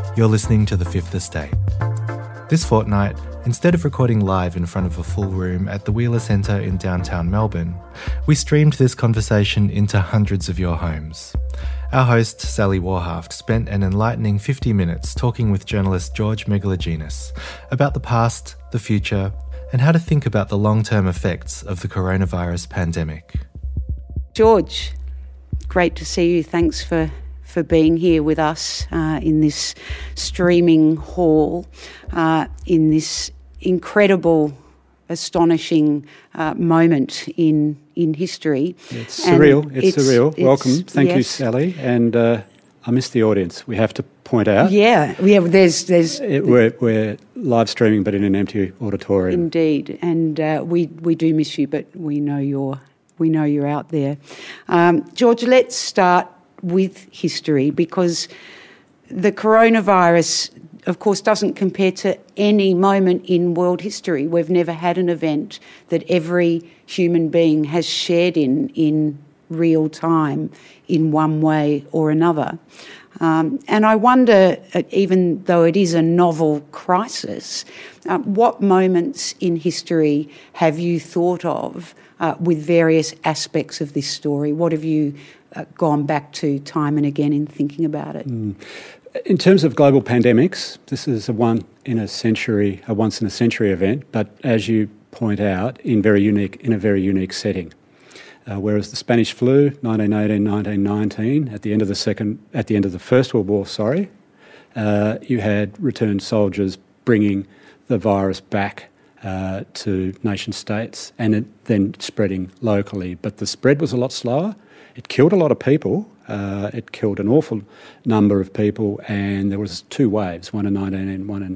You're listening to The Fifth Estate. This fortnight, instead of recording live in front of a full room at the Wheeler Centre in downtown Melbourne, we streamed this conversation into hundreds of your homes. Our host, Sally Warhaft, spent an enlightening 50 minutes talking with journalist George Megalogenis about the past, the future, and how to think about the long-term effects of the coronavirus pandemic. George, great to see you. Thanks for being here with us in this streaming hall, in this incredible, astonishing moment in history. It's surreal. It's surreal. Welcome. Thank you, Sally. And I missed the audience. We have to point out. Yeah. There's. We're live streaming, but in an empty auditorium. Indeed, and we do miss you, but we know you're out there. George, let's start with history, because the coronavirus, of course, doesn't compare to any moment in world history. We've never had an event that every human being has shared in real time in one way or another. And I wonder, even though it is a novel crisis, what moments in history have you thought of with various aspects of this story? What have you gone back to time and again in thinking about it? In terms of global pandemics, this is a once in a century event, but as you point out, in a very unique setting. Whereas the Spanish flu, 1918, 1919, at the end of the First World War, you had returned soldiers bringing the virus back to nation states and it then spreading locally. But the spread was a lot slower. It killed a lot of people. It killed an awful number of people, and there was two waves, one in 1918 and one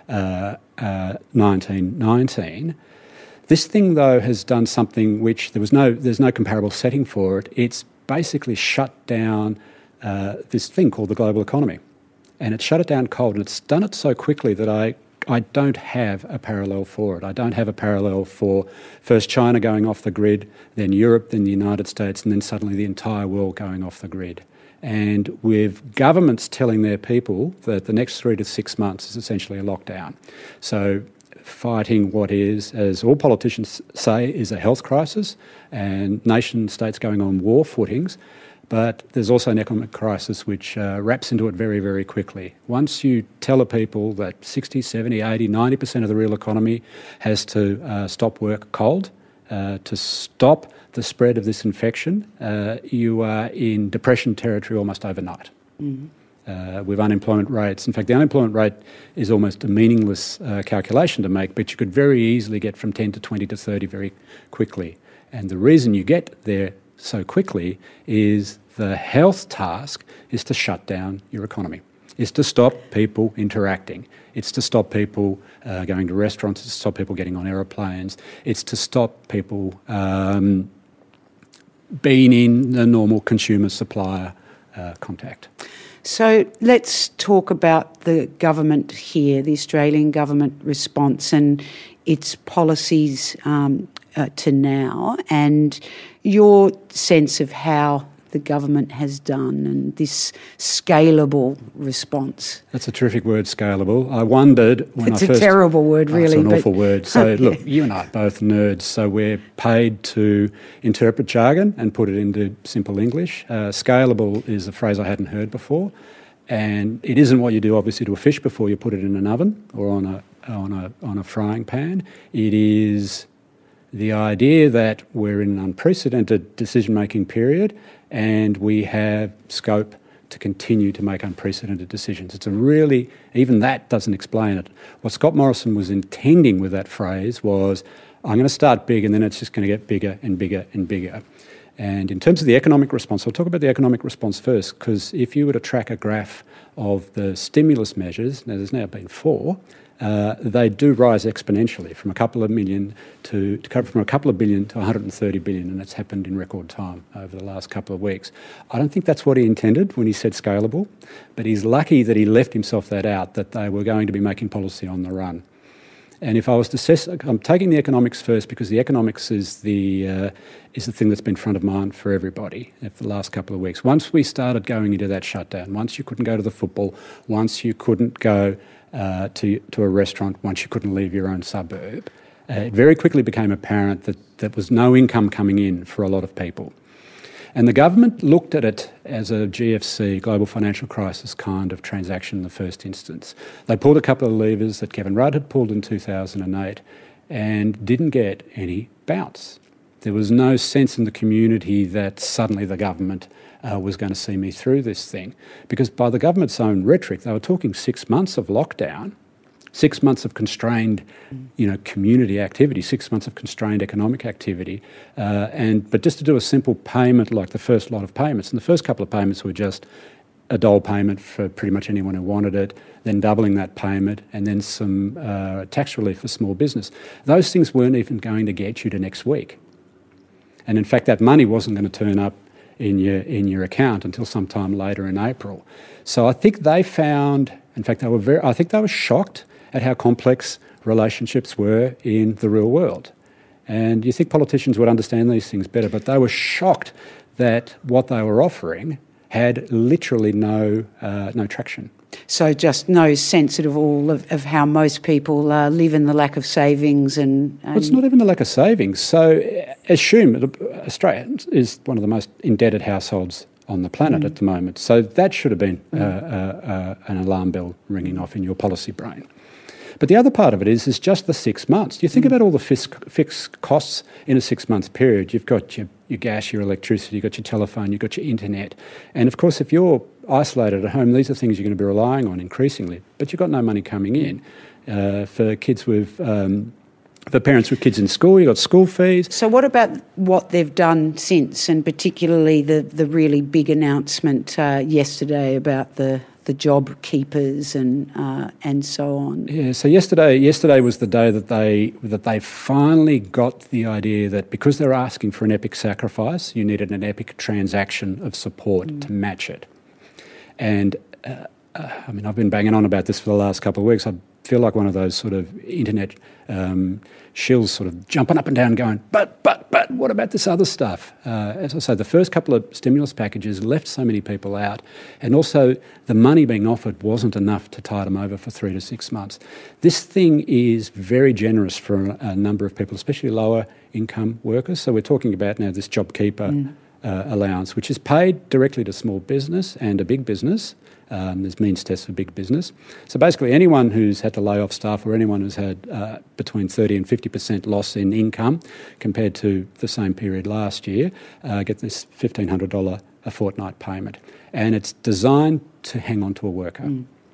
in 1919. This thing, though, has done something which there's no comparable setting for it. It's basically shut down this thing called the global economy, and it's shut it down cold, and it's done it so quickly that I don't have a parallel for it. I don't have a parallel for first China going off the grid, then Europe, then the United States, and then suddenly the entire world going off the grid. And with governments telling their people that the next 3 to 6 months is essentially a lockdown. So fighting what is, as all politicians say, is a health crisis, and nation states going on war footings. But there's also an economic crisis which wraps into it very, very quickly. Once you tell people that 60, 70, 80, 90% of the real economy has to stop work cold, to stop the spread of this infection, you are in depression territory almost overnight. Mm-hmm. With unemployment rates. In fact, the unemployment rate is almost a meaningless calculation to make, but you could very easily get from 10 to 20 to 30 very quickly. And the reason you get there so quickly is the health task is to shut down your economy. It's to stop people interacting. It's to stop people going to restaurants. It's to stop people getting on aeroplanes. It's to stop people being in the normal consumer-supplier contact. So let's talk about the government here, the Australian government response and its policies to now, and your sense of how the government has done and this scalable response. That's a terrific word, scalable. I wondered when It's a terrible word, really. It's an awful word. So look, you and I are both nerds, so we're paid to interpret jargon and put it into simple English. Scalable is a phrase I hadn't heard before, and it isn't what you do, obviously, to a fish before you put it in an oven or on a frying pan. It is the idea that we're in an unprecedented decision-making period and we have scope to continue to make unprecedented decisions. It's a really, even that doesn't explain it. What Scott Morrison was intending with that phrase was, I'm going to start big and then it's just going to get bigger and bigger and bigger. And in terms of the economic response, I'll talk about the economic response first, because if you were to track a graph of the stimulus measures, now there's now been 4, they do rise exponentially from a couple of billion to 130 billion, and it's happened in record time over the last couple of weeks. I don't think that's what he intended when he said scalable, but he's lucky that he left himself that out, that they were going to be making policy on the run. And if I was to assess, I'm taking the economics first because the economics is the thing that's been front of mind for everybody for the last couple of weeks. Once we started going into that shutdown, once you couldn't go to the football, once you couldn't go to a restaurant, once you couldn't leave your own suburb, it very quickly became apparent that there was no income coming in for a lot of people. And the government looked at it as a GFC, global financial crisis kind of transaction in the first instance. They pulled a couple of levers that Kevin Rudd had pulled in 2008 and didn't get any bounce. There was no sense in the community that suddenly the government was going to see me through this thing. Because by the government's own rhetoric, they were talking 6 months of lockdown, 6 months of constrained, community activity, 6 months of constrained economic activity, but just to do a simple payment like the first lot of payments, and the first couple of payments were just a dole payment for pretty much anyone who wanted it, then doubling that payment, and then some tax relief for small business. Those things weren't even going to get you to next week, and in fact, that money wasn't going to turn up in your account until sometime later in April. So I think they found, in fact, I think they were shocked at how complex relationships were in the real world. And you think politicians would understand these things better, but they were shocked that what they were offering had literally no traction. So just no sense at all of how most people live in the lack of savings and... Well, it's not even the lack of savings. So assume Australia is one of the most indebted households on the planet at the moment. So that should have been an alarm bell ringing off in your policy brain. But the other part of it is just the 6 months. You think about all the fixed costs in a 6 month period. You've got your gas, your electricity, you've got your telephone, you've got your internet. And of course, if you're isolated at home, these are things you're going to be relying on increasingly. But you've got no money coming in. For parents with kids in school, you've got school fees. So what about what they've done since, and particularly the really big announcement yesterday about the job keepers and so on? Yeah, so yesterday was the day that they finally got the idea that because they're asking for an epic sacrifice, you needed an epic transaction of support to match it. And I've been banging on about this for the last couple of weeks. I feel like one of those sort of internet shills sort of jumping up and down going, but what about this other stuff? As I say, the first couple of stimulus packages left so many people out, and also the money being offered wasn't enough to tide them over for 3 to 6 months. This thing is very generous for a number of people, especially lower income workers. So we're talking about now this JobKeeper allowance, which is paid directly to small business and a big business. There's means tests for big business. So basically anyone who's had to lay off staff or anyone who's had between 30 and 50% loss in income compared to the same period last year get this $1,500 a fortnight payment. And it's designed to hang on to a worker.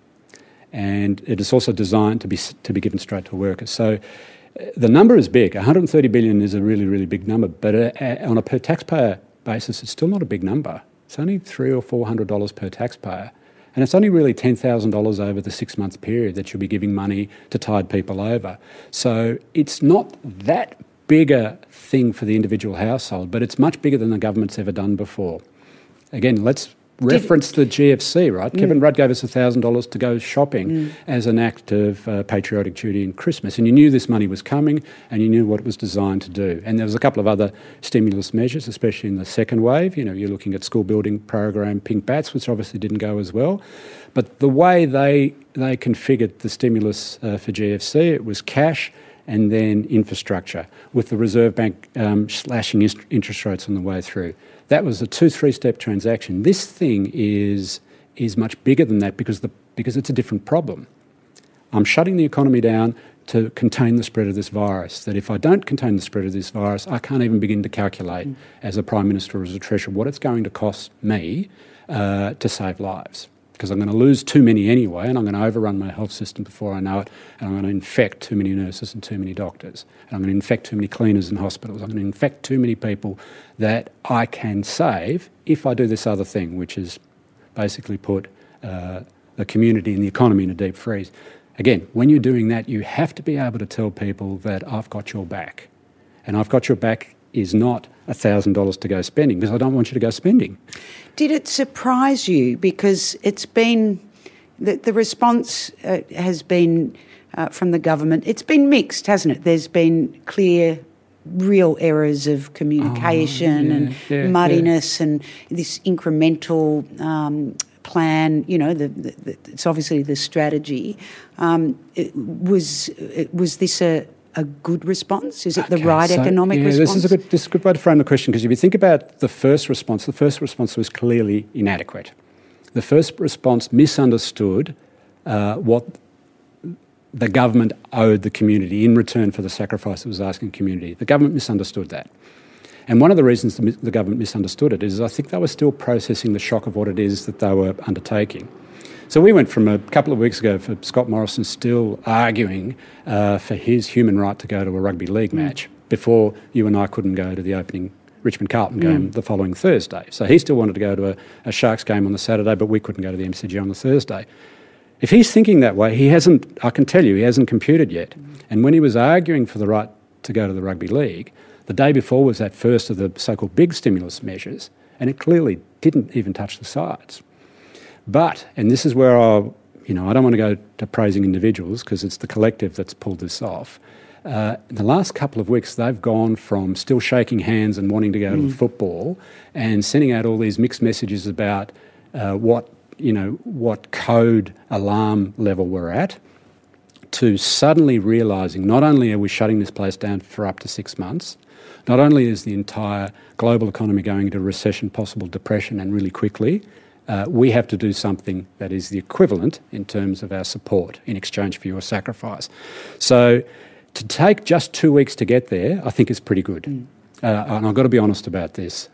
And it is also designed to be given straight to a worker. So the number is big. 130 billion is a really, really big number, but on a per taxpayer basis, it's still not a big number. It's only $300 or $400 per taxpayer. And it's only really $10,000 over the 6 month period that you'll be giving money to tide people over. So it's not that big a thing for the individual household, but it's much bigger than the government's ever done before. Again, let's reference the GFC, right? Kevin Rudd gave us $1,000 to go shopping as an act of patriotic duty in Christmas. And you knew this money was coming and you knew what it was designed to do. And there was a couple of other stimulus measures, especially in the second wave. You know, you're looking at school building program, Pink Bats, which obviously didn't go as well. But the way they configured the stimulus for GFC, it was cash and then infrastructure, with the Reserve Bank slashing interest rates on the way through. That was a 2-3 step transaction. This thing is much bigger than that because it's a different problem. I'm shutting the economy down to contain the spread of this virus. That if I don't contain the spread of this virus, I can't even begin to calculate as a Prime Minister or as a Treasurer what it's going to cost me to save lives. Because I'm going to lose too many anyway, and I'm going to overrun my health system before I know it, and I'm going to infect too many nurses and too many doctors, and I'm going to infect too many cleaners in hospitals, I'm going to infect too many people that I can save if I do this other thing, which is basically put the community and the economy in a deep freeze. Again, when you're doing that, you have to be able to tell people that I've got your back. And I've got your back is not $1,000 to go spending, because I don't want you to go spending. Did it surprise you? Because it's been, the response has been from the government. It's been mixed, hasn't it? There's been clear, real errors of communication and muddiness and this incremental plan. You know, it's obviously the strategy. Was this a good response? Is it the right economic response? This is a good way to frame the question, because if you think about the first response was clearly inadequate. The first response misunderstood what the government owed the community in return for the sacrifice it was asking the community. The government misunderstood that. And one of the reasons the government misunderstood it is I think they were still processing the shock of what it is that they were undertaking. So we went from a couple of weeks ago for Scott Morrison still arguing for his human right to go to a rugby league match before you and I couldn't go to the opening Richmond-Carlton game the following Thursday. So he still wanted to go to a Sharks game on the Saturday, but we couldn't go to the MCG on the Thursday. If he's thinking that way, I can tell you, he hasn't computed yet. And when he was arguing for the right to go to the rugby league, the day before was that first of the so-called big stimulus measures, and it clearly didn't even touch the sides. But, and this is where I don't want to go to praising individuals because it's the collective that's pulled this off. In the last couple of weeks, they've gone from still shaking hands and wanting to go to the football and sending out all these mixed messages about what code alarm level we're at, to suddenly realising not only are we shutting this place down for up to 6 months, not only is the entire global economy going into recession, possible depression, and really quickly, we have to do something that is the equivalent in terms of our support in exchange for your sacrifice. So to take just 2 weeks to get there, I think is pretty good. And I've got to be honest about this.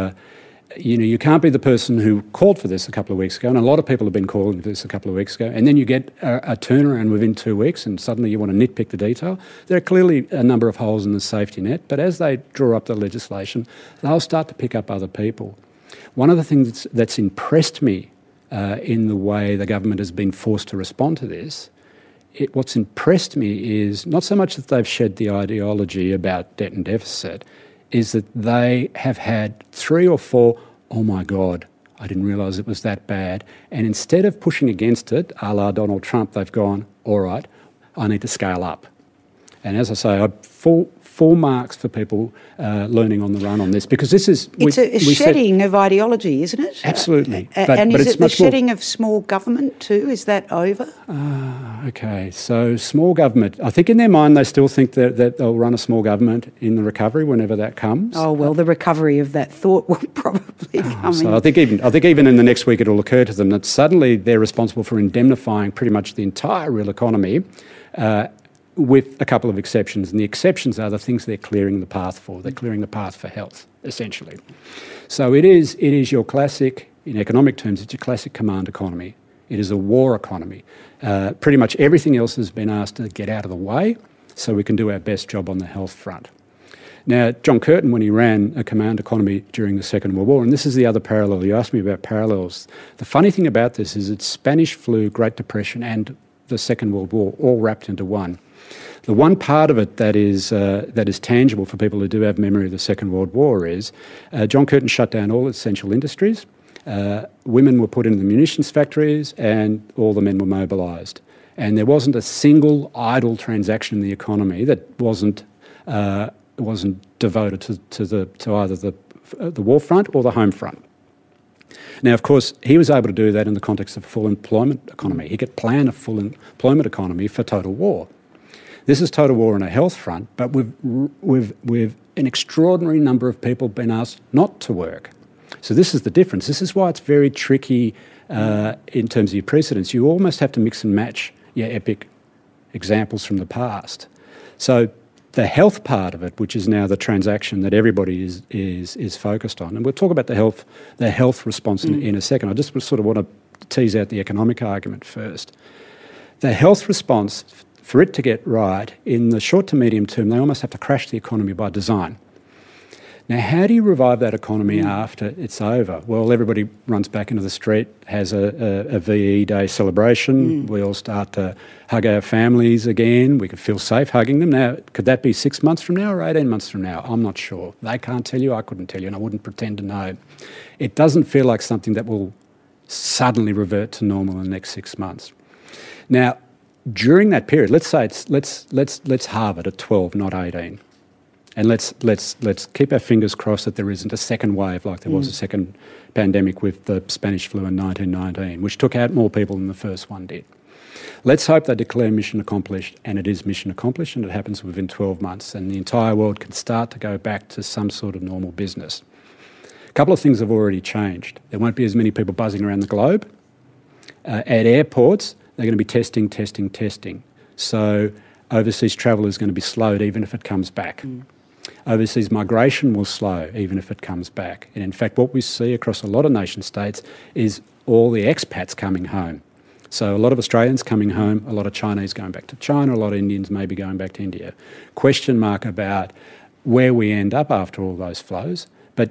You can't be the person who called for this a couple of weeks ago, and a lot of people have been calling for this a couple of weeks ago, and then you get a turnaround within 2 weeks and suddenly you want to nitpick the detail. There are clearly a number of holes in the safety net, but as they draw up the legislation, they'll start to pick up other people. One of the things that's impressed me in the way the government has been forced to respond to this, what's impressed me is not so much that they've shed the ideology about debt and deficit, is that they have had 3 or 4, oh my God, I didn't realise it was that bad. And instead of pushing against it, a la Donald Trump, they've gone, all right, I need to scale up. And as I say, full marks for people learning on the run on this, because this is... It's a shedding of ideology, isn't it? Absolutely. And is it the shedding of small government too? Is that over? Okay, so small government. I think in their mind they still think that they'll run a small government in the recovery whenever that comes. Oh, well, the recovery of that thought will probably come so in. I think even in the next week it'll occur to them that suddenly they're responsible for indemnifying pretty much the entire real economy, with a couple of exceptions. And the exceptions are the things they're clearing the path for. They're clearing the path for health, essentially. So it is your classic, in economic terms, it's your classic command economy. It is a war economy. Pretty much everything else has been asked to get out of the way so we can do our best job on the health front. Now, John Curtin, when he ran a command economy during the Second World War, and this is the other parallel, you asked me about parallels. The funny thing about this is it's Spanish flu, Great Depression and the Second World War all wrapped into one. The one part of it that is tangible for people who do have memory of the Second World War is John Curtin shut down all essential industries. Women were put into the munitions factories and all the men were mobilised. And there wasn't a single idle transaction in the economy that wasn't devoted to either the war front or the home front. Now, of course, he was able to do that in the context of a full employment economy. He could plan a full employment economy for total war. This is total war on a health front, but with an extraordinary number of people been asked not to work. So this is the difference. This is why it's very tricky in terms of your precedents. You almost have to mix and match your epic examples from the past. So the health part of it, which is now the transaction that everybody is focused on, and we'll talk about the health response in a second. I just sort of want to tease out the economic argument first. The health response, for it to get right, in the short to medium term, they almost have to crash the economy by design. Now, how do you revive that economy after it's over? Well, everybody runs back into the street, has a VE Day celebration. We all start to hug our families again. We could feel safe hugging them. Now, could that be 6 months from now or 18 months from now? I'm not sure. They can't tell you, I couldn't tell you, and I wouldn't pretend to know. It doesn't feel like something that will suddenly revert to normal in the next 6 months. Now, during that period, let's say let's halve it at 12, not 18. And let's keep our fingers crossed that there isn't a second wave like there was a second pandemic with the Spanish flu in 1919, which took out more people than the first one did. Let's hope they declare mission accomplished, and it is mission accomplished, and it happens within 12 months, and the entire world can start to go back to some sort of normal business. A couple of things have already changed. There won't be as many people buzzing around the globe. At airports, they're going to be testing. So overseas travel is going to be slowed even if it comes back. Overseas migration will slow even if it comes back. And in fact, what we see across a lot of nation states is all the expats coming home. So a lot of Australians coming home, a lot of Chinese going back to China, a lot of Indians maybe going back to India. Question mark about where we end up after all those flows. But,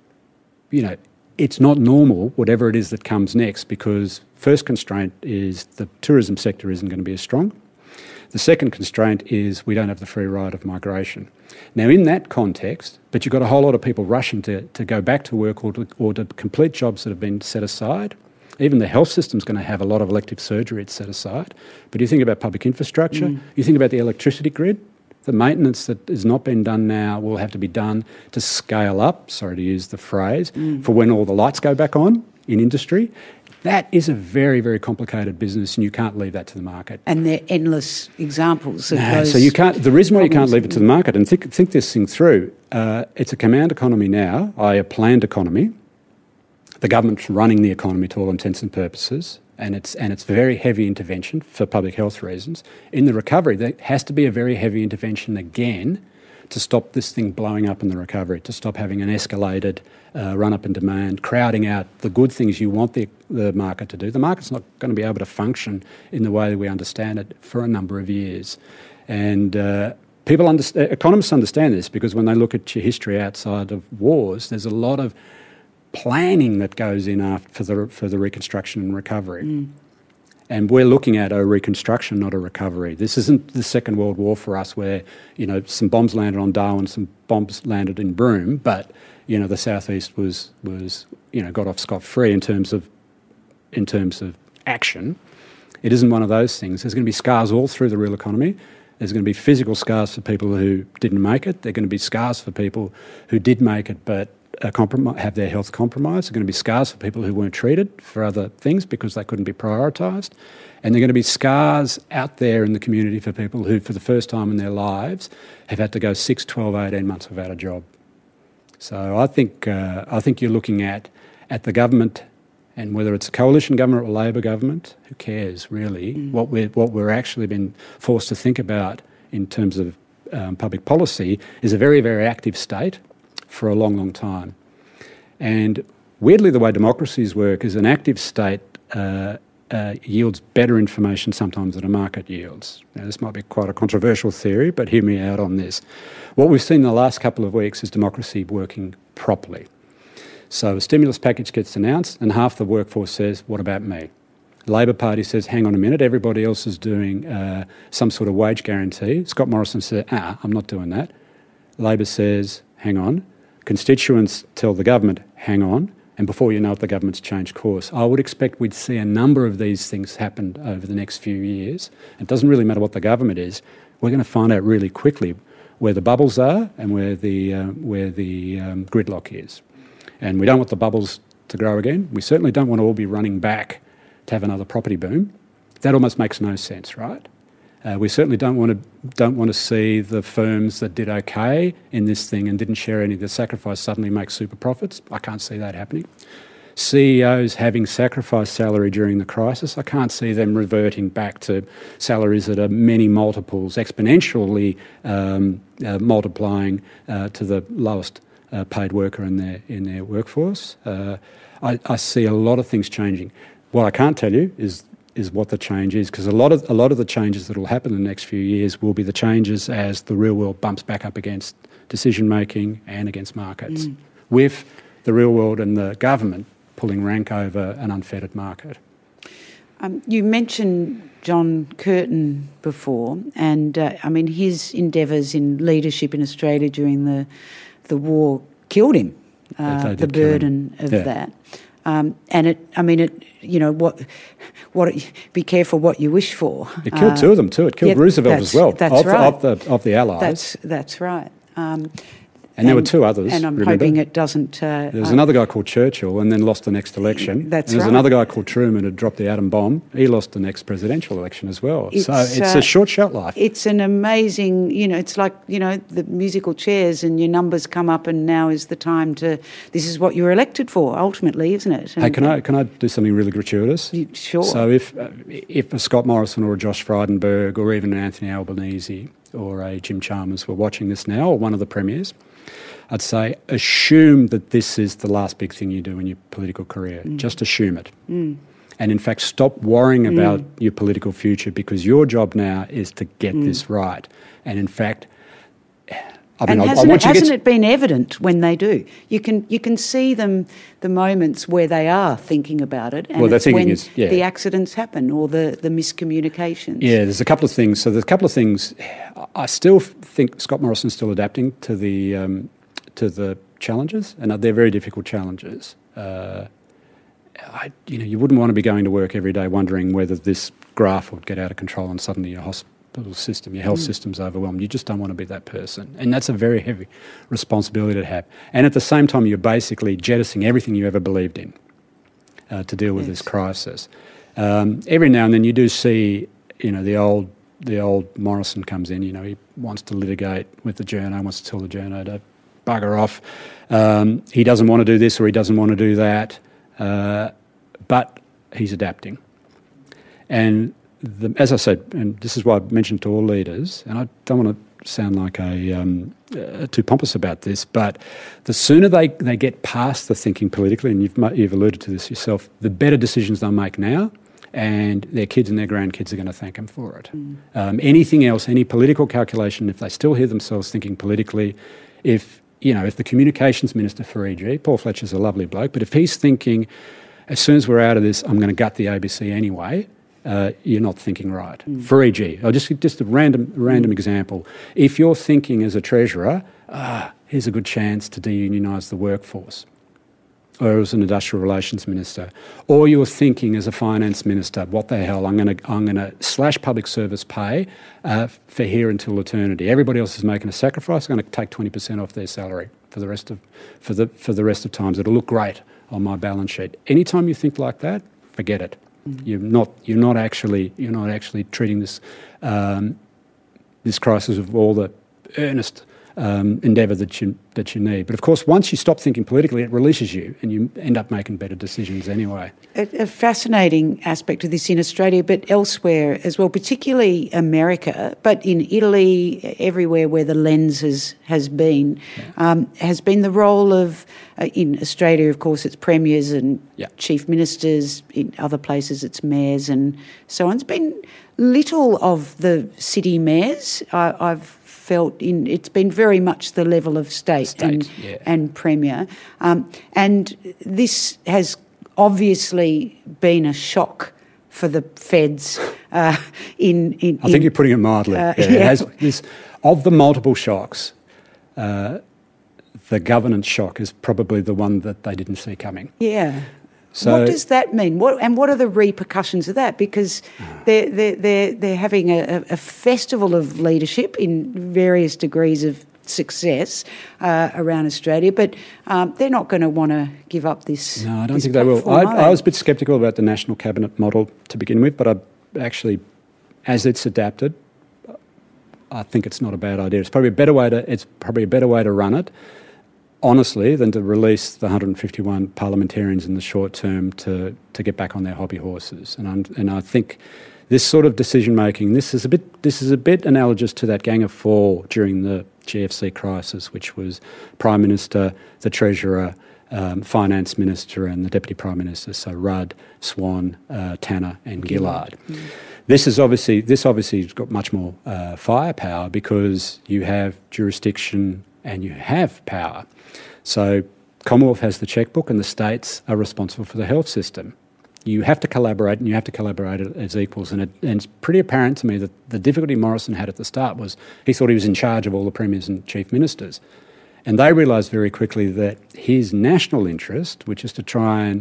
it's not normal, whatever it is that comes next, because first constraint is the tourism sector isn't going to be as strong. The second constraint is we don't have the free ride of migration. Now, in that context, but you've got a whole lot of people rushing to go back to work or to complete jobs that have been set aside. Even the health system's going to have a lot of elective surgery it's set aside. But you think about public infrastructure, you think about the electricity grid, the maintenance that has not been done now will have to be done to scale up, sorry to use the phrase, for when all the lights go back on in industry. That is a very, very complicated business, and you can't leave that to the market. And there are endless examples of those. So you can't. The reason why you can't leave it to the market, and think this thing through, it's a command economy now, i.e. a planned economy. The government's running the economy to all intents and purposes, and it's very heavy intervention for public health reasons. In the recovery, there has to be a very heavy intervention again to stop this thing blowing up in the recovery, to stop having an escalated run-up in demand, crowding out the good things you want the market to do. The market's not going to be able to function in the way that we understand it for a number of years. And economists understand this because when they look at your history outside of wars, there's a lot of planning that goes in for the reconstruction and recovery. And we're looking at a reconstruction, not a recovery. This isn't the Second World War for us where, some bombs landed on Darwin, some bombs landed in Broome, but, the Southeast was got off scot-free in terms of action. It isn't one of those things. There's going to be scars all through the real economy. There's going to be physical scars for people who didn't make it. There are going to be scars for people who did make it but have their health compromised. There are going to be scars for people who weren't treated for other things because they couldn't be prioritised. And there are going to be scars out there in the community for people who, for the first time in their lives, have had to go 6, 12, 18 months without a job. So I think you're looking at the government, and whether it's a coalition government or a Labor government, who cares really? What we're actually been forced to think about in terms of public policy is a very, very active state for a long, long time. And weirdly, the way democracies work is an active state yields better information sometimes than a market yields. Now, this might be quite a controversial theory, but hear me out on this. What we've seen in the last couple of weeks is democracy working properly. So a stimulus package gets announced and half the workforce says, what about me? The Labor Party says, hang on a minute, everybody else is doing some sort of wage guarantee. Scott Morrison said, I'm not doing that. Labor says, hang on. Constituents tell the government, hang on, and before you know it, the government's changed course. I would expect we'd see a number of these things happen over the next few years. It doesn't really matter what the government is. We're going to find out really quickly where the bubbles are and where the gridlock is. And we don't want the bubbles to grow again. We certainly don't want to all be running back to have another property boom. That almost makes no sense, right? We certainly don't want to see the firms that did okay in this thing and didn't share any of the sacrifice suddenly make super profits. I can't see that happening. CEOs having sacrificed salary during the crisis, I can't see them reverting back to salaries that are many multiples, exponentially multiplying to the lowest paid worker in their workforce. I see a lot of things changing. What I can't tell you is what the change is, because a lot of the changes that will happen in the next few years will be the changes as the real world bumps back up against decision making and against markets, with the real world and the government pulling rank over an unfettered market. You mentioned John Curtin before, and his endeavours in leadership in Australia during the war killed him. The burden of that. And be careful what you wish for. It killed two of them too. It killed Roosevelt as well. That's right. Of the Allies. That's right. And there were two others. And I'm remember? hoping it doesn't. There was another guy called Churchill and then lost the next election. That's and there's right. another guy called Truman who dropped the atom bomb. He lost the next presidential election as well. It's a short shelf life. It's an amazing, it's like, the musical chairs and your numbers come up and now is the time this is what you were elected for, ultimately, isn't it? And, hey, can I do something really gratuitous? Sure. So if a Scott Morrison or a Josh Frydenberg or even an Anthony Albanese or a Jim Chalmers were watching this now, or one of the premiers, I'd say assume that this is the last big thing you do in your political career. Just assume it. And in fact, stop worrying about your political future, because your job now is to get this right. And in fact, hasn't it been evident when they do? You can see them, the moments where they are thinking about it, and it's when the accidents happen or the miscommunications. Yeah, there's a couple of things. So there's a couple of things. I still think Scott Morrison's still adapting to the challenges, and they're very difficult challenges. You wouldn't want to be going to work every day wondering whether this graph would get out of control and suddenly your hospital system, your health system's overwhelmed. You just don't want to be that person. And that's a very heavy responsibility to have. And at the same time, you're basically jettisoning everything you ever believed in to deal with this crisis. Every now and then you do see, the old Morrison comes in, he wants to litigate with the journo, wants to tell the journo to bugger off. He doesn't want to do this or he doesn't want to do that, but he's adapting. And as I said, and this is why I mentioned to all leaders, and I don't want to sound like too pompous about this, but the sooner they get past the thinking politically, and you've alluded to this yourself, the better decisions they'll make now, and their kids and their grandkids are going to thank them for it. Anything else, any political calculation, if they still hear themselves thinking politically, if the communications minister for EG, Paul Fletcher's a lovely bloke, but if he's thinking, as soon as we're out of this, I'm going to gut the ABC anyway, you're not thinking right. For EG, just a random example. If you're thinking as a treasurer, here's a good chance to deunionise the workforce, or as an industrial relations minister, or you're thinking as a finance minister, what the hell, I'm going to slash public service pay for here until eternity. Everybody else is making a sacrifice. I'm going to take 20% off their salary for the rest of times. It'll look great on my balance sheet. Anytime you think like that, forget it. You're not actually treating this crisis with all the earnest endeavour that you need. But of course, once you stop thinking politically, it releases you, and you end up making better decisions anyway. A fascinating aspect of this in Australia, but elsewhere as well, particularly America, but in Italy, everywhere where the lens has been the role of, in Australia, of course, it's premiers and chief ministers. In other places, it's mayors and so on. It's been little of the city mayors. I've felt it's been very much the level of state and premier. And this has obviously been a shock for the feds. I think you're putting it mildly. It has of the multiple shocks, the governance shock is probably the one that they didn't see coming. Yeah. So, what does that mean? What are the repercussions of that? Because they're having a festival of leadership in various degrees of success around Australia, but they're not going to want to give up this. No, I don't think they will. I was a bit sceptical about the national cabinet model to begin with, but I actually, as it's adapted, I think it's not a bad idea. It's probably a better way to run it, honestly, than to release the 151 parliamentarians in the short term to get back on their hobby horses. And I think this sort of decision making, this is a bit analogous to that Gang of Four during the GFC crisis, which was Prime Minister, the Treasurer, Finance Minister, and the Deputy Prime Minister. So Rudd, Swan, Tanner, and Gillard. This obviously has got much more firepower because you have jurisdiction and you have power. So Commonwealth has the chequebook and the states are responsible for the health system. You have to collaborate, and you have to collaborate as equals. And it's pretty apparent to me that the difficulty Morrison had at the start was he thought he was in charge of all the premiers and chief ministers. And they realised very quickly that his national interest, which is to try and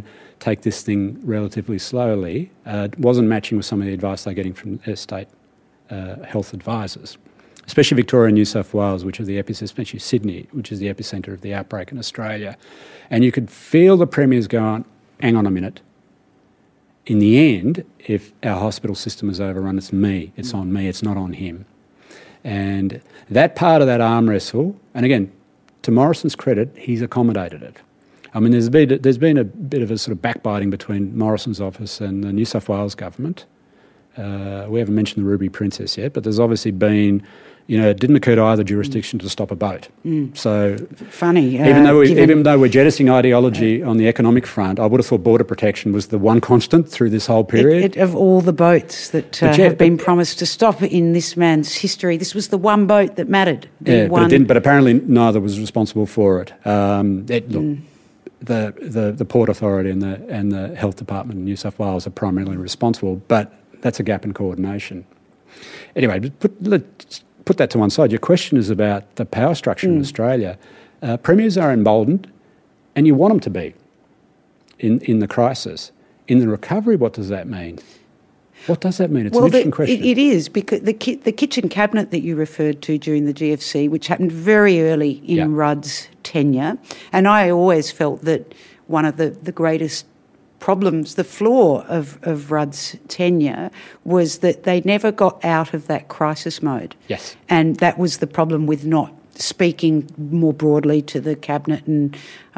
take this thing relatively slowly wasn't matching with some of the advice they're getting from their state health advisors, especially Victoria and New South Wales, which are the epicenter, especially Sydney, which is the epicentre of the outbreak in Australia. And you could feel the premiers going, hang on a minute. In the end, if our hospital system is overrun, it's me. It's on me. It's not on him. And that part of that arm wrestle, and again, to Morrison's credit, he's accommodated it. I mean, there's been a bit of a sort of backbiting between Morrison's office and the New South Wales government. We haven't mentioned the Ruby Princess yet, but there's obviously been, it didn't occur to either jurisdiction to stop a boat. So funny. Even though we're jettisoning ideology on the economic front, I would have thought border protection was the one constant through this whole period. Of all the boats that have been promised to stop in this man's history, this was the one boat that mattered. But it didn't. But apparently neither was responsible for it. Look, the Port Authority and the Health Department in New South Wales are primarily responsible, but that's a gap in coordination. Anyway, let's put that to one side. Your question is about the power structure in Australia. Premiers are emboldened, and you want them to be in the crisis. In the recovery, what does that mean? What does that mean? It's an interesting question. It is, because the kitchen cabinet that you referred to during the GFC, which happened very early in Rudd's tenure, and I always felt that one of the greatest problems, the flaw of Rudd's tenure, was that they never got out of that crisis mode. Yes. And that was the problem with not speaking more broadly to the cabinet and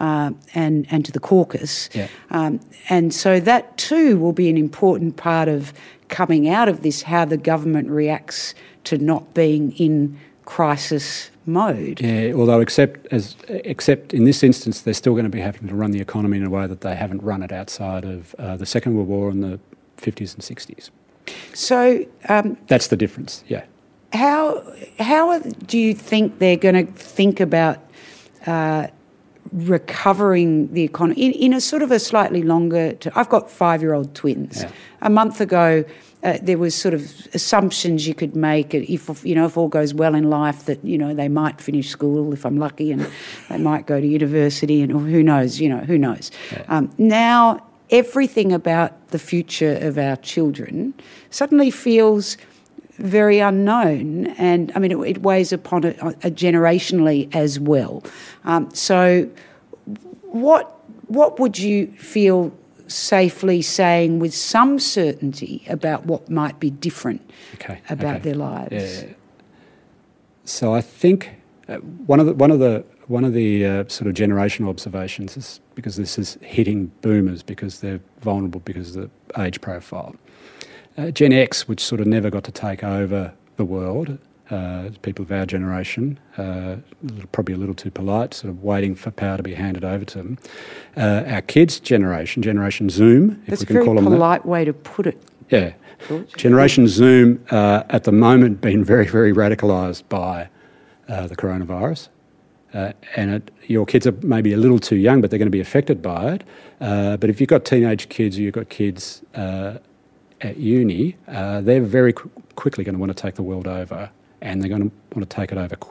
to the caucus. Yeah. And so that too will be an important part of coming out of this, how the government reacts to not being in crisis mode. Yeah, although except in this instance, they're still going to be having to run the economy in a way that they haven't run it outside of the Second World War in the 50s and 60s. So that's the difference. Yeah. How do you think they're going to think about recovering the economy in a sort of a slightly longer? I've got 5-year-old twins. Yeah. A month ago, there was sort of assumptions you could make if all goes well in life that they might finish school if I'm lucky, and they might go to university, and who knows? Who knows? Yeah. Now everything about the future of our children suddenly feels very unknown, and I mean it weighs upon it generationally as well. So, what would you feel safely saying with some certainty about what might be different about their lives? Yeah. So I think one of the sort of generational observations is, because this is hitting boomers because they're vulnerable because of the age profile. Gen X, which sort of never got to take over the world, people of our generation, probably a little too polite, sort of waiting for power to be handed over to them. Our kids' Generation Zoom, if we can call them that. That's a very polite way to put it. Yeah. George. Generation Zoom, at the moment, been very, very radicalised by the coronavirus. Your kids are maybe a little too young, but they're going to be affected by it. But if you've got teenage kids or you've got kids at uni, they're very quickly going to want to take the world over, and they're going to want to take it over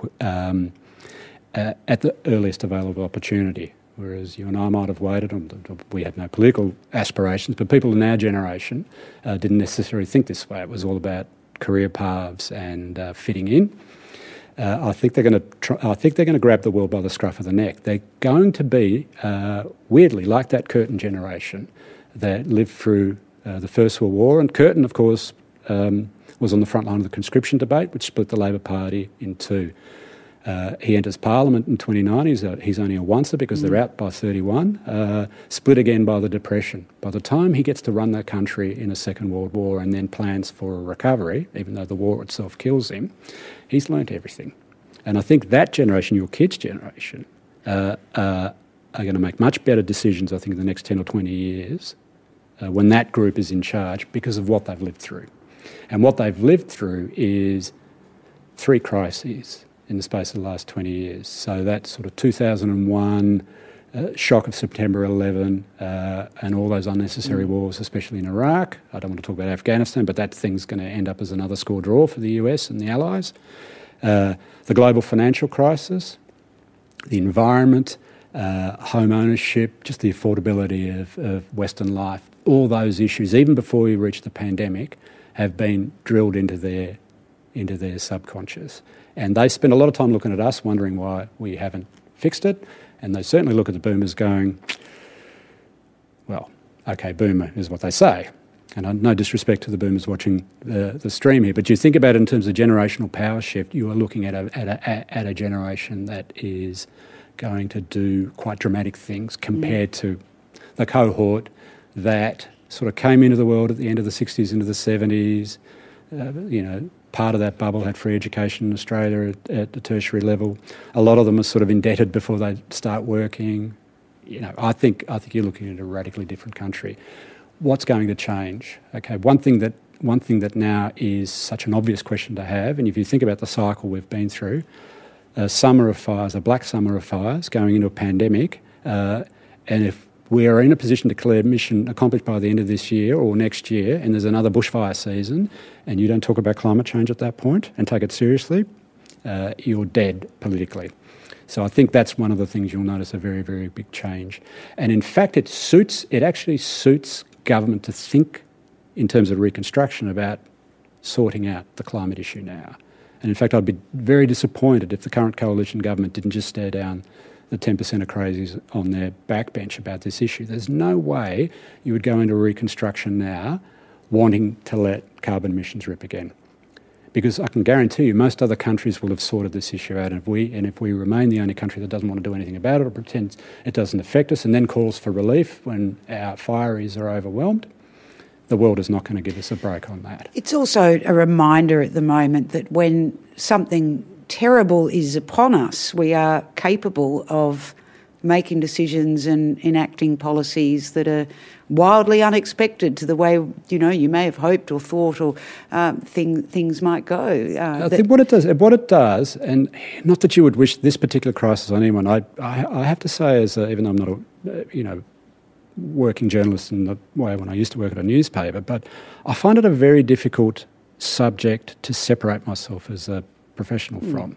at the earliest available opportunity. Whereas you and I might have waited we had no political aspirations, but people in our generation didn't necessarily think this way. It was all about career paths and fitting in. I think they're going to grab the world by the scruff of the neck. They're going to be weirdly like that Curtin generation that lived through the First World War. And Curtin, of course, was on the front line of the conscription debate, which split the Labor Party in two. He enters Parliament in 29. He's only a oncer because they're out by 31. Split again by the Depression. By the time he gets to run that country in a Second World War and then plans for a recovery, even though the war itself kills him, he's learnt everything. And I think that generation, your kids' generation, are going to make much better decisions, I think, in the next 10 or 20 years when that group is in charge, because of what they've lived through. And what they've lived through is 3 crises in the space of the last 20 years. So that sort of 2001 shock of September 11 and all those unnecessary wars, especially in Iraq. I don't want to talk about Afghanistan, but that thing's going to end up as another score draw for the US and the Allies. The global financial crisis, the environment, home ownership, just the affordability of Western life. All those issues, even before we reached the pandemic, have been drilled into their subconscious. And they spend a lot of time looking at us, wondering why we haven't fixed it. And they certainly look at the boomers going, well, okay, boomer is what they say. And no disrespect to the boomers watching the stream here, but you think about it in terms of generational power shift, you are looking at a generation that is going to do quite dramatic things compared to the cohort that sort of came into the world at the end of the 60s, into the 70s. Part of that bubble had free education in Australia at the tertiary level. A lot of them are sort of indebted before they start working. I think you're looking at a radically different country. What's going to change? Okay, one thing that now is such an obvious question to have, and if you think about the cycle we've been through, a black summer of fires going into a pandemic, and if we are in a position to declare mission accomplished by the end of this year or next year, and there's another bushfire season, and you don't talk about climate change at that point and take it seriously, you're dead politically. So I think that's one of the things you'll notice, a very, very big change. And in fact, it actually suits government to think in terms of reconstruction about sorting out the climate issue now. And in fact, I'd be very disappointed if the current coalition government didn't just stare down the 10% of crazies on their backbench about this issue. There's no way you would go into reconstruction now wanting to let carbon emissions rip again. Because I can guarantee you most other countries will have sorted this issue out, and if we remain the only country that doesn't want to do anything about it or pretends it doesn't affect us and then calls for relief when our fireys are overwhelmed, the world is not going to give us a break on that. It's also a reminder at the moment that when something terrible is upon us, we are capable of making decisions and enacting policies that are wildly unexpected to the way you may have hoped or thought or things might go. I think what it does, and not that you would wish this particular crisis on anyone. I have to say, even though I'm not a working journalist in the way when I used to work at a newspaper, but I find it a very difficult subject to separate myself as a professional from.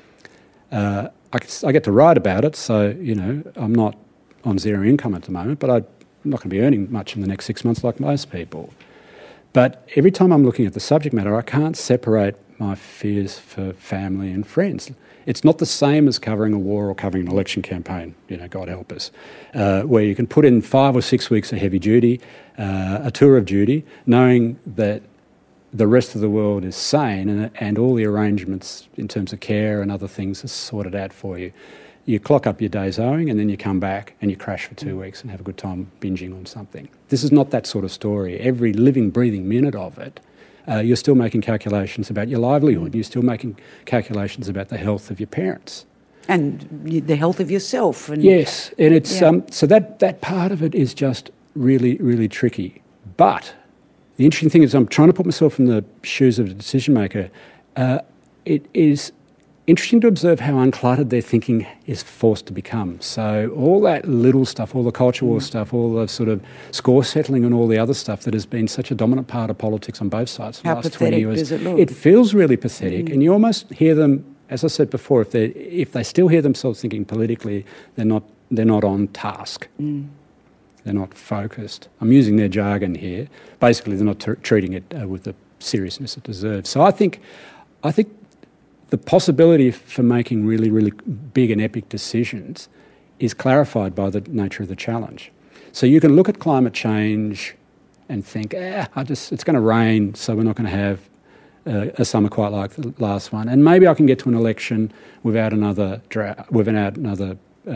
I get to write about it, so I'm not on zero income at the moment, but I'm not going to be earning much in the next 6 months like most people. But every time I'm looking at the subject matter, I can't separate my fears for family and friends. It's not the same as covering a war or covering an election campaign, God help us, where you can put in 5 or 6 weeks of heavy duty, a tour of duty, knowing that the rest of the world is sane and all the arrangements in terms of care and other things are sorted out for you. You clock up your days owing and then you come back and you crash for 2 weeks and have a good time binging on something. This is not that sort of story. Every living, breathing minute of it, you're still making calculations about your livelihood. You're still making calculations about the health of your parents. And the health of yourself. And yes, and it's so that part of it is just really, really tricky. But the interesting thing is I'm trying to put myself in the shoes of a decision maker. It is interesting to observe how uncluttered their thinking is forced to become. So all that little stuff, all the culture war stuff, all the sort of score settling and all the other stuff that has been such a dominant part of politics on both sides for the last 20 years. Does it look? It feels really pathetic, and you almost hear them, as I said before, if they still hear themselves thinking politically, they're not on task. They're not focused. I'm using their jargon here. Basically, they're not treating it with the seriousness it deserves. So I think the possibility for making really, really big and epic decisions is clarified by the nature of the challenge. So you can look at climate change and think, it's going to rain, so we're not going to have a summer quite like the last one. And maybe I can get to an election without another drought, without another,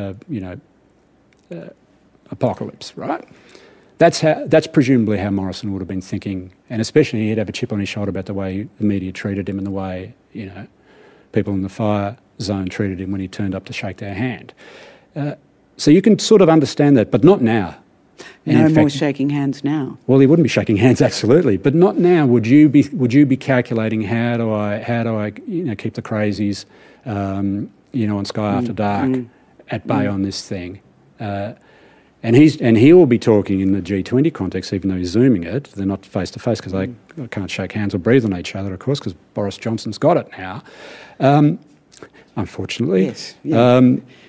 apocalypse, right? That's presumably how Morrison would have been thinking, and especially he'd have a chip on his shoulder about the way the media treated him and the way, people in the fire zone treated him when he turned up to shake their hand. So you can sort of understand that, but not now. And no more shaking hands now. Well, he wouldn't be shaking hands, absolutely, but not now. Would you be calculating how do I keep the crazies, on Sky After Dark at bay on this thing? And he will be talking in the G20 context, even though he's Zooming it. They're not face-to-face because they can't shake hands or breathe on each other, of course, because Boris Johnson's got it now, unfortunately. Yes. Yeah.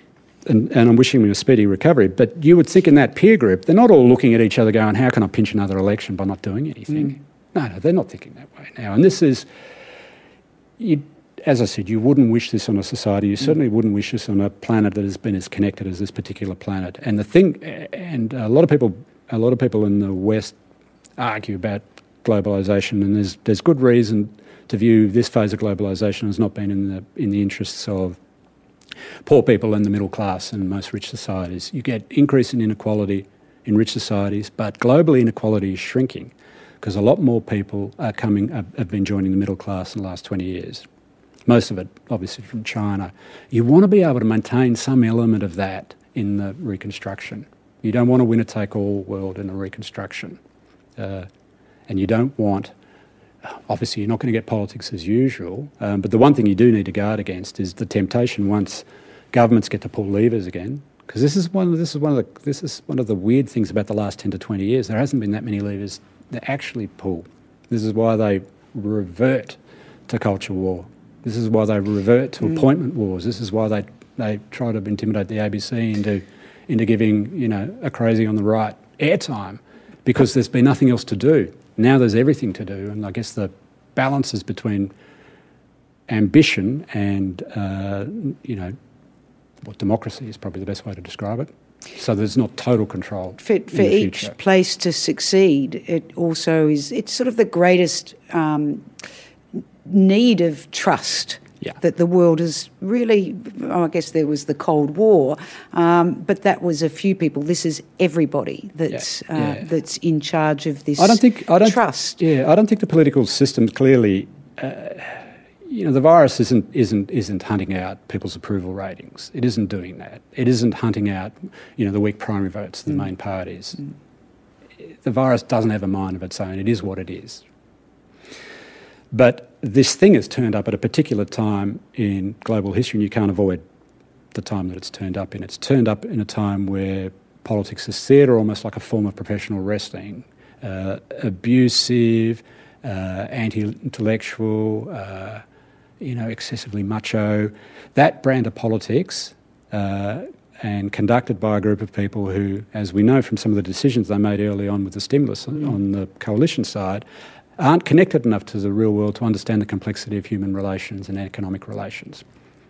and I'm wishing him a speedy recovery, but you would think in that peer group, they're not all looking at each other going, how can I pinch another election by not doing anything? No, they're not thinking that way now. And this is, as I said, you wouldn't wish this on a society. You certainly wouldn't wish this on a planet that has been as connected as this particular planet. And a lot of people in the West argue about globalisation, and there's good reason to view this phase of globalisation as not being in the interests of poor people and the middle class and most rich societies. You get increase in inequality in rich societies, but global inequality is shrinking because a lot more people have been joining the middle class in the last 20 years. Most of it, obviously, from China. You want to be able to maintain some element of that in the reconstruction. You don't want a winner-take-all world in a reconstruction. And you don't want... Obviously, you're not going to get politics as usual, but the one thing you do need to guard against is the temptation once governments get to pull levers again, because this is one of the weird things about the last 10 to 20 years. There hasn't been that many levers that actually pull. This is why they revert to culture war. This is why they revert to appointment wars. This is why they try to intimidate the ABC into giving a crazy on the right airtime, because there's been nothing else to do. Now there's everything to do, and I guess the balances between ambition and, democracy is probably the best way to describe it. So there's not total control for each place to succeed. It also it's sort of the greatest need of trust. Yeah. That the world has really, I guess there was the Cold War, but that was a few people. This is everybody that's in charge of this trust. Yeah, I don't think the political system clearly, the virus isn't hunting out people's approval ratings. It isn't doing that. It isn't hunting out, the weak primary votes of the main parties. The virus doesn't have a mind of its own. It is what it is. But this thing has turned up at a particular time in global history, and you can't avoid the time that it's turned up in. It's turned up in a time where politics is theatre, almost like a form of professional wrestling, abusive, anti-intellectual, excessively macho. That brand of politics, and conducted by a group of people who, as we know from some of the decisions they made early on with the stimulus on the coalition side, aren't connected enough to the real world to understand the complexity of human relations and economic relations.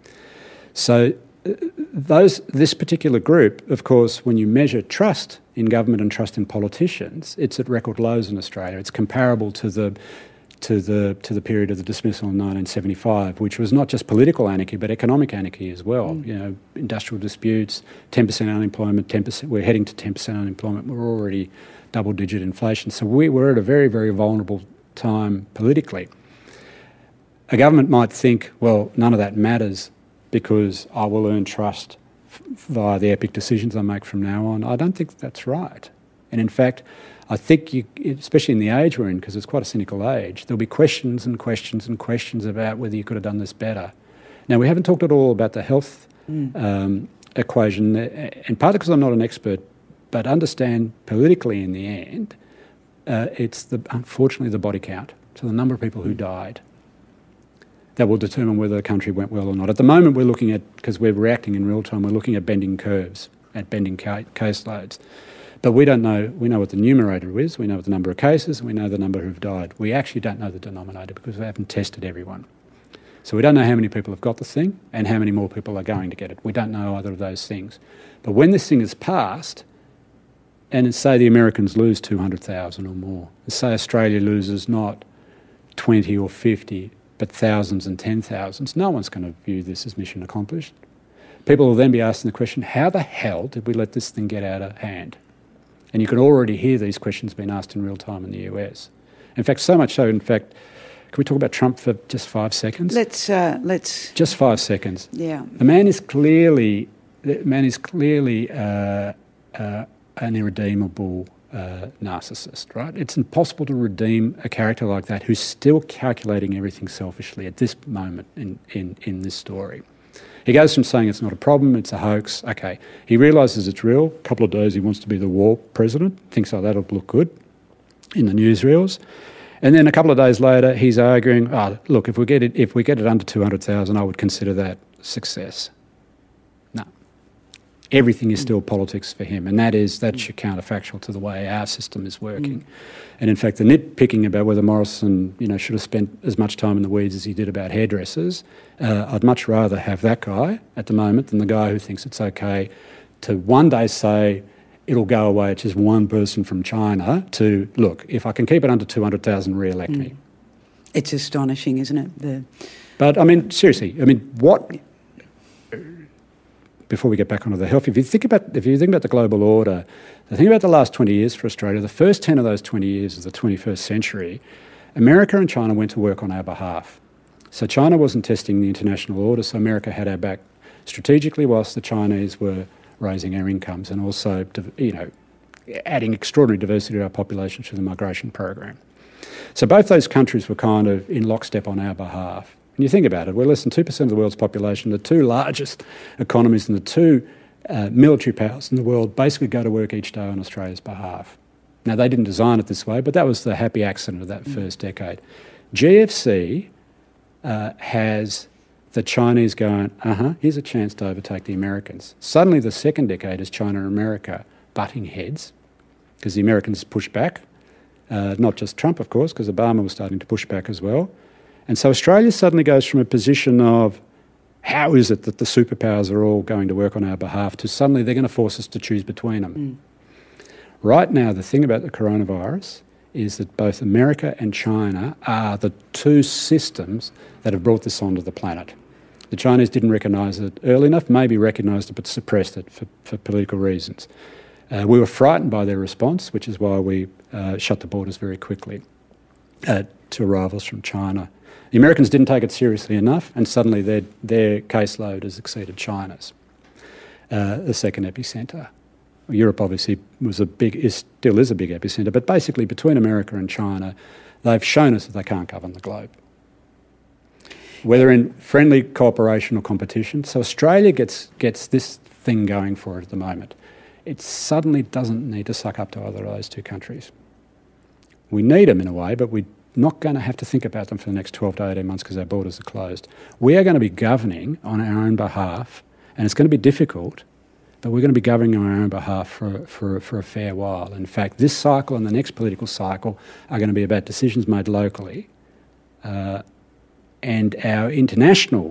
So this particular group, of course, when you measure trust in government and trust in politicians, it's at record lows in Australia. It's comparable to the period of the dismissal in 1975, which was not just political anarchy but economic anarchy as well. Industrial disputes, 10% unemployment, 10%. We're heading to 10% unemployment. We're already double-digit inflation. So we're at a very, very vulnerable time politically. A government might think, well, none of that matters because I will earn trust via the epic decisions I make from now on. I don't think that's right. And in fact, I think, especially in the age we're in, because it's quite a cynical age, there'll be questions and questions and questions about whether you could have done this better. Now, we haven't talked at all about the health equation, and partly because I'm not an expert, but understand politically in the end, it's unfortunately the body count, so the number of people who died, that will determine whether the country went well or not. At the moment we're looking at, because we're reacting in real time, we're looking at bending curves, at bending caseloads. But we don't know, we know what the numerator is, we know the number of cases, and we know the number who've died. We actually don't know the denominator because we haven't tested everyone. So we don't know how many people have got the thing and how many more people are going to get it. We don't know either of those things. But when this thing is passed, and say the Americans lose 200,000 or more, and say Australia loses not 20 or 50, but thousands and 10,000s, no one's going to view this as mission accomplished. People will then be asking the question, how the hell did we let this thing get out of hand? And you can already hear these questions being asked in real time in the US. In fact, so much so, can we talk about Trump for just 5 seconds? Let's... Just 5 seconds. Yeah. The man is clearly an irredeemable narcissist, right? It's impossible to redeem a character like that who's still calculating everything selfishly at this moment in this story. He goes from saying it's not a problem, it's a hoax. Okay, he realises it's real. A couple of days he wants to be the war president, thinks, oh, that'll look good in the newsreels. And then a couple of days later he's arguing, oh, look, if we get it under 200,000, I would consider that success. No. Everything is still politics for him, and that's your counterfactual to the way our system is working. And in fact, the nitpicking about whether Morrison, should have spent as much time in the weeds as he did about hairdressers, I'd much rather have that guy at the moment than the guy who thinks it's okay to one day say it'll go away, it's just one person from China, to, look, if I can keep it under 200,000, re-elect me. It's astonishing, isn't it? But, seriously, what... Before we get back onto the health, if you think about the global order, the thing about the last 20 years for Australia, the first 10 of those 20 years of the 21st century, America and China went to work on our behalf. So China wasn't testing the international order, so America had our back strategically, whilst the Chinese were raising our incomes and also, adding extraordinary diversity to our population through the migration program. So both those countries were kind of in lockstep on our behalf. And you think about it, we're less than 2% of the world's population. The two largest economies and the two military powers in the world basically go to work each day on Australia's behalf. Now, they didn't design it this way, but that was the happy accident of that first decade. GFC has the Chinese going, here's a chance to overtake the Americans. Suddenly, the second decade is China and America butting heads because the Americans pushed back. Not just Trump, of course, because Obama was starting to push back as well. And so Australia suddenly goes from a position of how is it that the superpowers are all going to work on our behalf to suddenly they're going to force us to choose between them. Right now, the thing about the coronavirus is that both America and China are the two systems that have brought this onto the planet. The Chinese didn't recognise it early enough, maybe recognised it but suppressed it for political reasons. We were frightened by their response, which is why we shut the borders very quickly to arrivals from China. The Americans didn't take it seriously enough, and suddenly their caseload has exceeded China's, the second epicentre. Europe obviously still is a big epicentre, but basically between America and China, they've shown us that they can't govern the globe, whether in friendly cooperation or competition. So Australia gets this thing going for it at the moment. It suddenly doesn't need to suck up to either of those two countries. We need them in a way, but we're not going to have to think about them for the next 12 to 18 months because our borders are closed. We are going to be governing on our own behalf, and it's going to be difficult, but we're going to be governing on our own behalf for a fair while. In fact, this cycle and the next political cycle are going to be about decisions made locally, and our international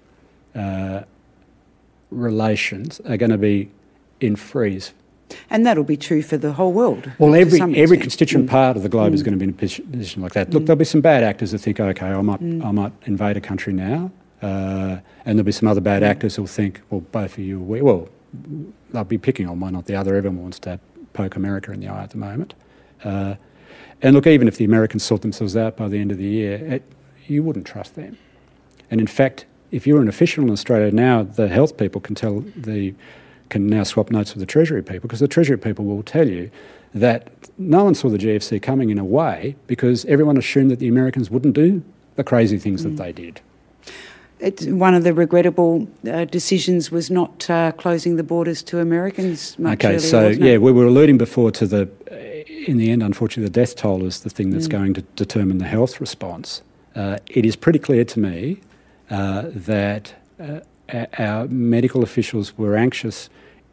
relations are going to be in freeze. And that'll be true for the whole world. Well, every constituent part of the globe is going to be in a position like that. Look, there'll be some bad actors that think, okay, I might invade a country now, and there'll be some other bad actors who'll think, well, both of you are weak. Well, they'll be picking on one, not the other. Everyone wants to poke America in the eye at the moment. And look, even if the Americans sort themselves out by the end of the year, you wouldn't trust them. And in fact, if you're an official in Australia now, the health people can now swap notes with the Treasury people, because the Treasury people will tell you that no one saw the GFC coming in a way because everyone assumed that the Americans wouldn't do the crazy things that they did. One of the regrettable decisions was not closing the borders to Americans much earlier, wasn't it? we were alluding before to in the end, unfortunately, the death toll is the thing that's going to determine the health response. It is pretty clear to me that our medical officials were anxious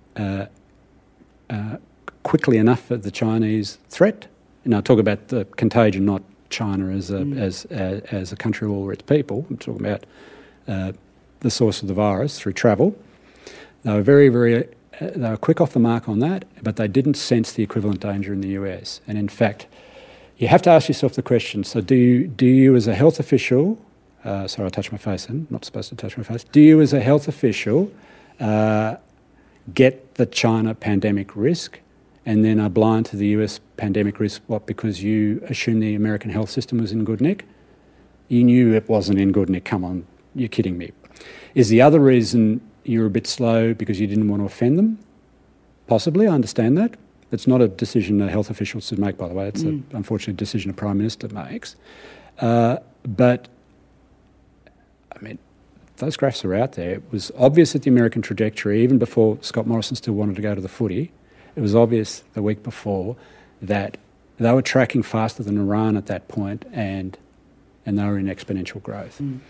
quickly enough for the Chinese threat. And I talk about the contagion, not China as a country of all its people. I'm talking about the source of the virus through travel. They were they were quick off the mark on that, but they didn't sense the equivalent danger in the US. And in fact, you have to ask yourself the question, so do you as a health official, sorry, I touched my face then, not supposed to touch my face, do you as a health official get the China pandemic risk and then are blind to the US pandemic risk, because you assume the American health system was in good nick? You knew it wasn't in good nick, come on, you're kidding me. Is the other reason you're a bit slow because you didn't want to offend them? Possibly, I understand that. It's not a decision that health officials should make, by the way. It's unfortunately a decision a Prime Minister makes. But, I mean, those graphs are out there. It was obvious that the American trajectory, even before Scott Morrison still wanted to go to the footy, it was obvious the week before that they were tracking faster than Iran at that point, and they were in exponential growth.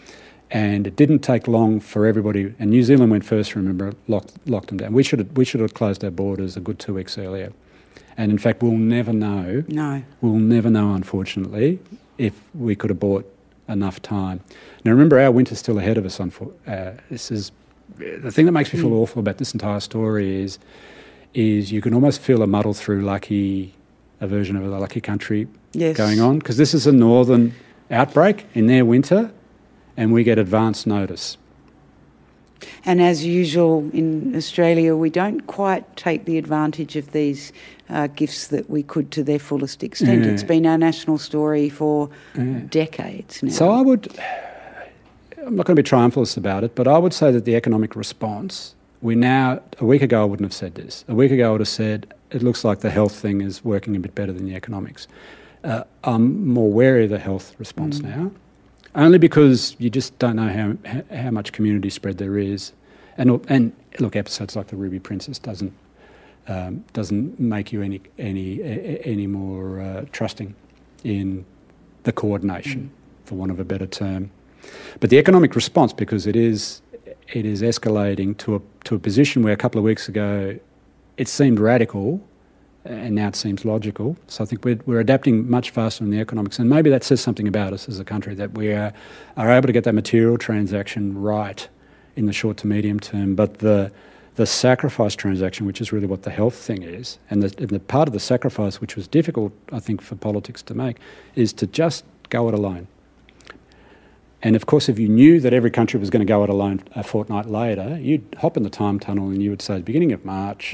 And it didn't take long for everybody, and New Zealand went first, remember, locked them down. We should have closed our borders a good 2 weeks earlier. And in fact, we'll never know. No. We'll never know, unfortunately, if we could have bought enough time. Now, remember, our winter's still ahead of us. This is the thing that makes me feel awful about this entire story is you can almost feel a muddle through a version of a Lucky Country going on, because this is a northern outbreak in their winter, and we get advance notice. And as usual in Australia, we don't quite take the advantage of these gifts that we could to their fullest extent. Yeah. It's been our national story for decades now. So I'm not going to be triumphalist about it, but I would say that the economic response, a week ago I wouldn't have said this. A week ago I would have said, it looks like the health thing is working a bit better than the economics. I'm more wary of the health response now, only because you just don't know how much community spread there is. And look, episodes like the Ruby Princess doesn't make you any more trusting in the coordination, for want of a better term. But the economic response, because it is escalating to a position where a couple of weeks ago it seemed radical, and now it seems logical. So I think we're adapting much faster in the economics, and maybe that says something about us as a country, that we are able to get that material transaction right in the short to medium term, but the sacrifice transaction, which is really what the health thing is, and the part of the sacrifice which was difficult, I think, for politics to make, is to just go it alone. And of course, if you knew that every country was going to go it alone a fortnight later, you'd hop in the time tunnel and you would say, at the beginning of March,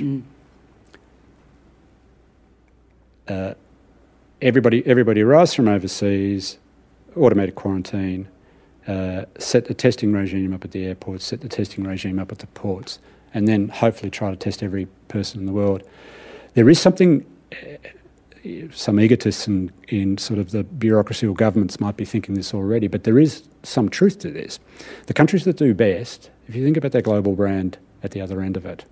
everybody arrives from overseas, automated quarantine, set the testing regime up at the airports, set the testing regime up at the ports, and then hopefully try to test every person in the world. There is something, some egotists in sort of the bureaucracy or governments might be thinking this already, but there is some truth to this. The countries that do best, if you think about their global brand at the other end of it,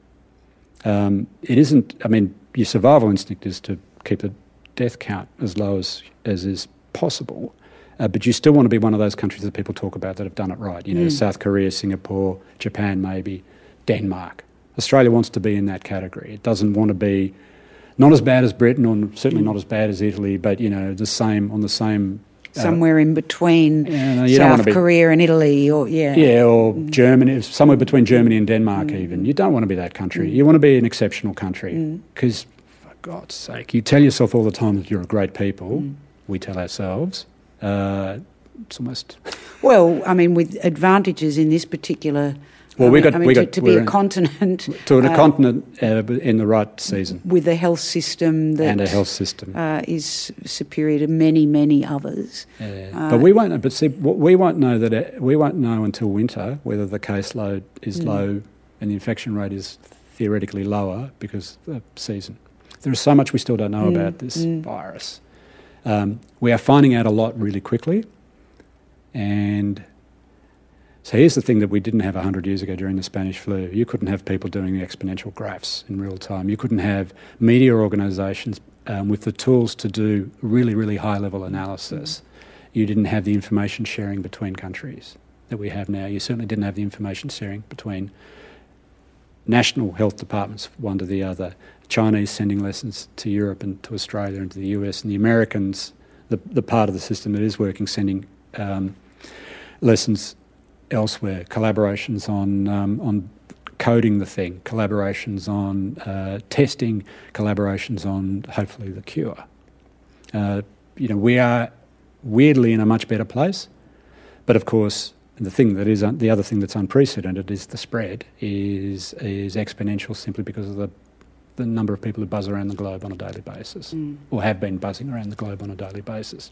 it isn't, I mean, your survival instinct is to keep the death count as low as is possible, but you still want to be one of those countries that people talk about that have done it right. You know, South Korea, Singapore, Japan maybe, Denmark. Australia wants to be in that category. It doesn't want to be not as bad as Britain, or certainly not as bad as Italy, but, you know, on the same... somewhere in between South Korea and Italy, or Germany, somewhere between Germany and Denmark even. You don't want to be that country. You want to be an exceptional country, because, for God's sake, you tell yourself all the time that you're a great people. We tell ourselves. It's almost... Well, I mean, with advantages in this particular... Well, to be a continent... To a continent in the right season. With a health system that... And a health system. Is superior to many, many others. But we won't know. But see, we won't know until winter whether the caseload is low and the infection rate is theoretically lower because of the season. There is so much we still don't know about this virus. We are finding out a lot really quickly, and... So here's the thing that we didn't have 100 years ago during the Spanish flu. You couldn't have people doing the exponential graphs in real time. You couldn't have media organisations with the tools to do really, really high-level analysis. You didn't have the information sharing between countries that we have now. You certainly didn't have the information sharing between national health departments, one to the other. Chinese sending lessons to Europe and to Australia and to the US, and the Americans, the part of the system that is working, sending lessons elsewhere, collaborations on coding the thing, collaborations on testing, collaborations on hopefully the cure. We are weirdly in a much better place, but of course the other thing that's unprecedented is the spread is exponential, simply because of the number of people who buzz around the globe on a daily basis, or have been buzzing around the globe on a daily basis.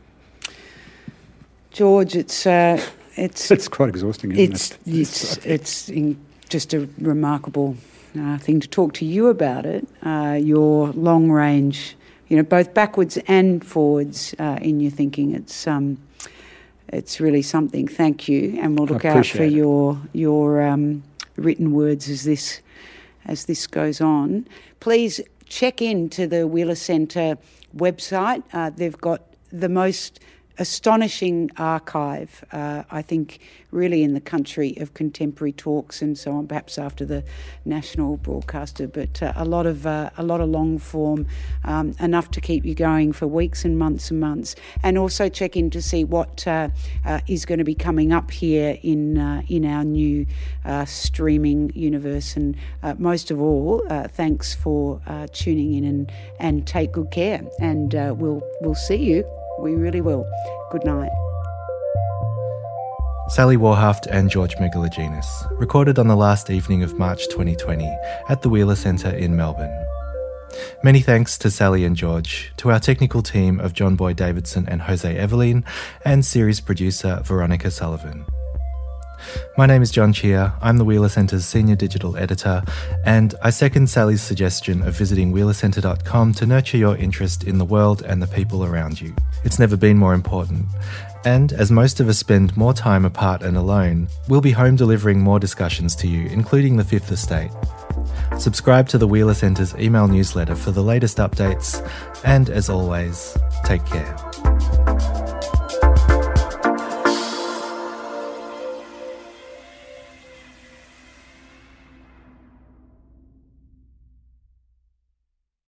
George, it's quite exhausting, isn't it? It's just a remarkable thing to talk to you about it. Your long range, both backwards and forwards in your thinking. It's really something. Thank you, and we'll look out for your written words as this goes on. Please check into the Wheeler Centre website. They've got the most astonishing archive, I think, really in the country of contemporary talks and so on, perhaps after the national broadcaster, but a lot of long form, enough to keep you going for weeks and months, and also check in to see what is going to be coming up here in our new streaming universe. And most of all, thanks for tuning in, and take good care. And we'll see you. We really will. Good night. Sally Warhaft and George Megalogenis, recorded on the last evening of March 2020 at the Wheeler Centre in Melbourne. Many thanks to Sally and George, to our technical team of John Boy Davidson and Jose Eveline, and series producer Veronica Sullivan. My name is John Chia, I'm the Wheeler Centre's Senior Digital Editor, and I second Sally's suggestion of visiting wheelercentre.com to nurture your interest in the world and the people around you. It's never been more important. And as most of us spend more time apart and alone, we'll be home delivering more discussions to you, including the Fifth Estate. Subscribe to the Wheeler Centre's email newsletter for the latest updates, and as always, take care.